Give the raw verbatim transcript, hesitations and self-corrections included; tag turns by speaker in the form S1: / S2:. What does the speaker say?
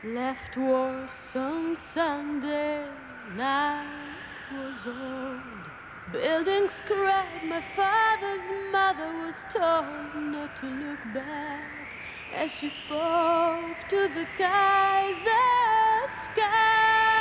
S1: Left was on Sunday, night was old. Buildings cried, my father's mother was told not to look back as she spoke to the Kaiser sky.